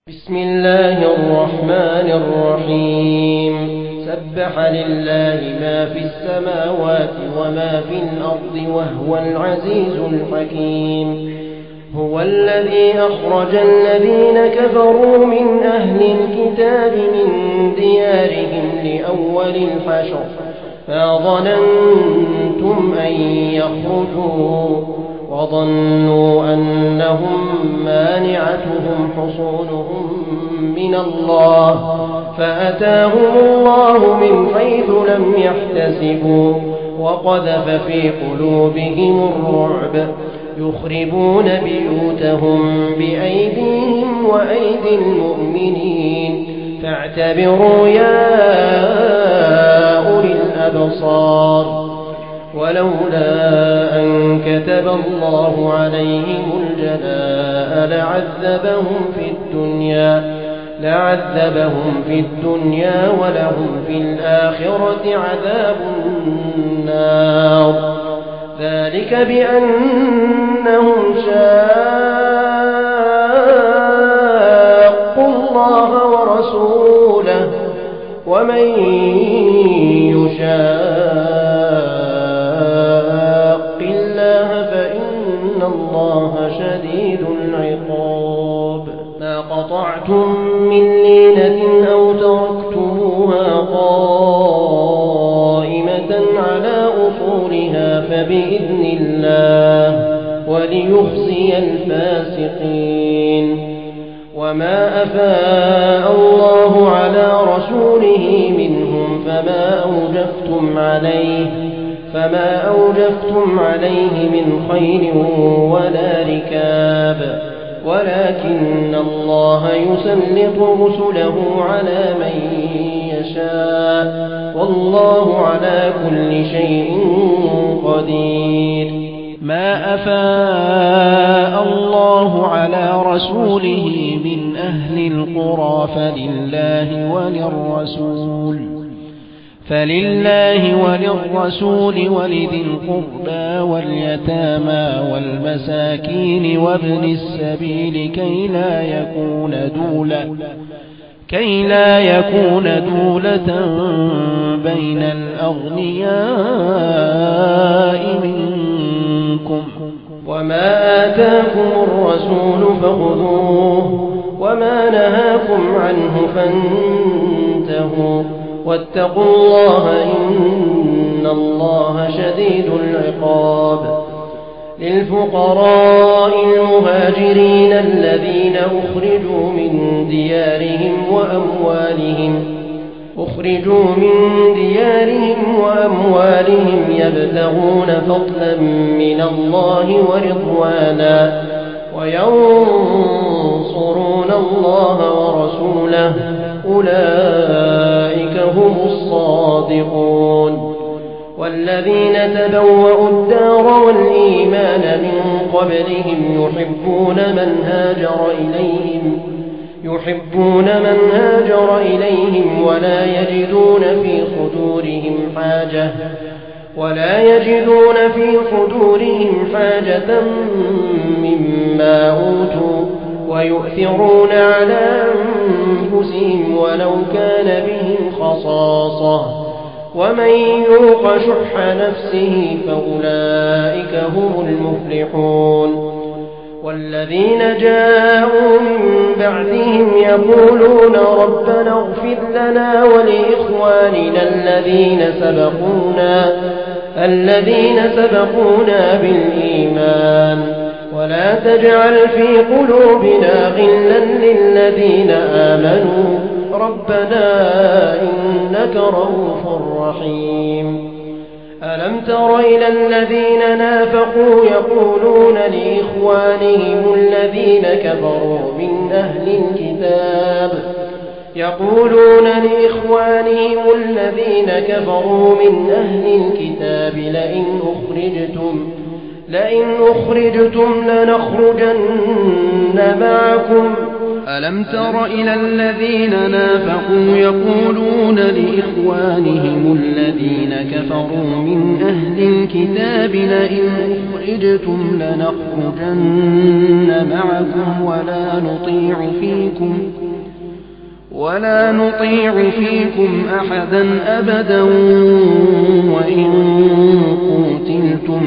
بسم الله الرحمن الرحيم سبح لله ما في السماوات وما في الأرض وهو العزيز الحكيم هو الذي أخرج الذين كفروا من أهل الكتاب من ديارهم لأول الحشر ما ظننتم أن يخرجوا وظنوا أنهم مانعتهم حصونهم من الله فأتاهم الله من حيث لم يحتسبوا وقذف في قلوبهم الرعب يخربون بيوتهم بأيديهم وأيدي المؤمنين فاعتبروا يا أولي الأبصار ولولا أن كتب الله عليهم الجلاء لعذبهم في الدنيا ولهم في الآخرة عذاب النار ذلك بأنهم شاقوا الله ورسوله ومن يشاق الله فإن الله شديد العقاب ما قطعتم من لينة أو تركتموها قائمة على أصولها فبإذن الله وليخزي الفاسقين وما أفاء الله على رسوله منهم فما أوجفتم عليه من خيل ولا ركاب ولكن الله يسلط رسله على من يشاء والله على كل شيء قدير ما أفاء الله على رسوله من أهل القرى فلله وللرسول ولذي القربى واليتامى والمساكين وابن السبيل كي لا يكون دولة بين الأغنياء منكم وما آتاكم الرسول فخذوه وما نهاكم عنه فانتهوا واتقوا الله إن الله شديد العقاب للفقراء المهاجرين الذين أخرجوا من ديارهم وأموالهم يبتغون فضلا من الله ورضوانا وينصرون الله ورسوله أولئك هم الصادقون والذين تبوأوا الدار والإيمان من قبلهم يحبون من هاجر إليهم ولا يجدون في صدورهم حاجة مما أوتوا ويؤثرون على أنفسهم ولو كان بهم خصاصة ومن يوق شح نفسه فأولئك هم المفلحون والذين جاءوا من بعدهم يقولون ربنا اغفر لنا ولإخواننا الذين سبقونا بالإيمان ولا تجعل في قلوبنا غلا للذين آمنوا ربنا إنك رؤوف رحيم ألم تر إلى الذين نافقوا يقولون لإخوانهم الذين كفروا من أهل الكتاب لئن أخرجتم لنخرجن معكم ألم تر إلى الذين نافقوا يقولون لإخوانهم الذين كفروا من أهل الكتاب لئن أخرجتم لنخرجن معكم ولا نطيع فيكم أحدا أبدا وإن قتلتم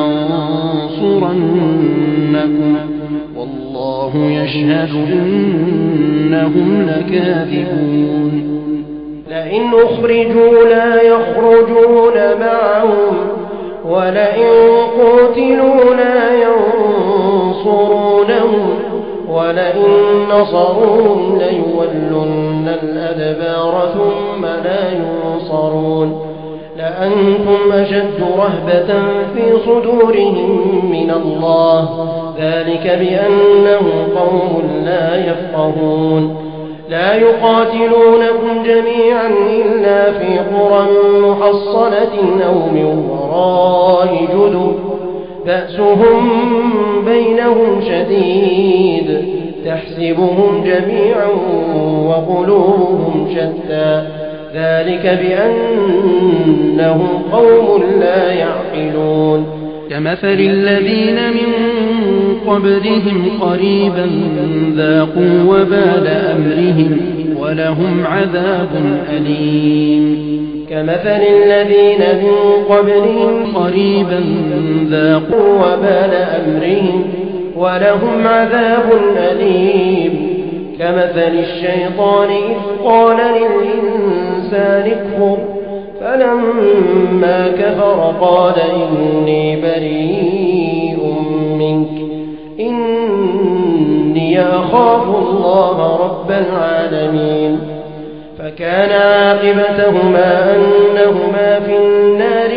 لننصرنكم والله يشهد إنهم لكاذبون لئن أخرجوا لا يخرجون معهم ولئن قتلوا لا ينصرونهم ولئن نصروهم ليولن الأدبار ثم لا ينصرون لأنتم أشد رهبة في صدورهم من الله ذلك بأنهم قوم لا يفقهون لا يقاتلونكم جميعا إلا في قرى محصنة أو من وراء جدر بأسهم بينهم شديد تحسبهم جميعا وقلوبهم شتى ذلك بأنهم قوم لا يعقلون كمثل الذين من قبلهم قريبا ذاقوا وبال أمرهم ولهم عذاب أليم كمثل الذين من قبلهم قريبا ذاقوا وبال أمرهم ولهم عذاب أليم كمثل الشيطان إذ قال للإنسان اكفر فلما كفر قال إني بريء منك إني أخاف الله رب العالمين فكان عاقبتهما أنهما في النار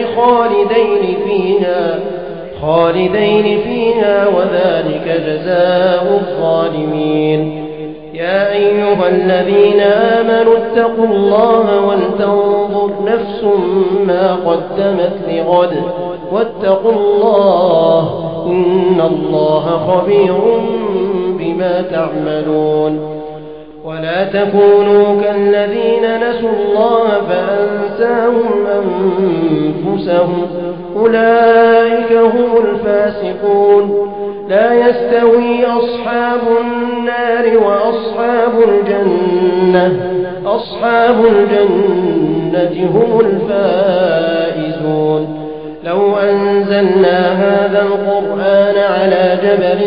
خالدين فيها وذلك جزاء الظالمين يا أيها الذين آمنوا اتقوا الله ولتنظر نفس ما قدمت لغد واتقوا الله إن الله خبير بما تعملون ولا تكونوا كالذين نسوا الله فأنساهم أنفسهم أولئك هم الفاسقون لا يستوي أصحاب النار وأصحاب الجنة هم الفائزون لو أنزلنا هذا القرآن على جبل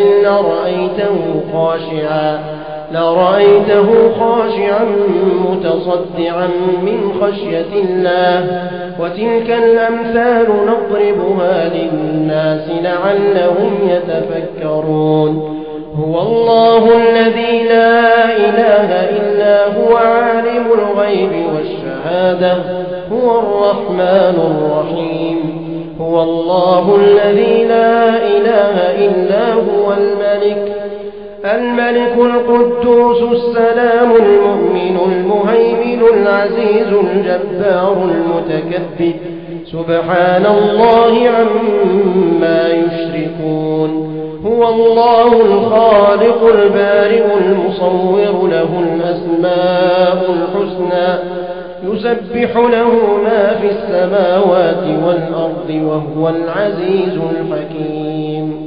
لرأيته خاشعا متصدعا من خشية الله وتلك الأمثال نضربها للناس لعلهم يتفكرون هو الله الذي لا إله إلا هو عالم الغيب والشهادة هو الرحمن الرحيم هو الله الذي لا إله إلا هو الملك القدوس السلام المؤمن المهيمن العزيز الجبار المتكبر سبحان الله عما يشركون هو الله الخالق البارئ المصور له الأسماء الحسنى يسبح له ما في السماوات والأرض وهو العزيز الحكيم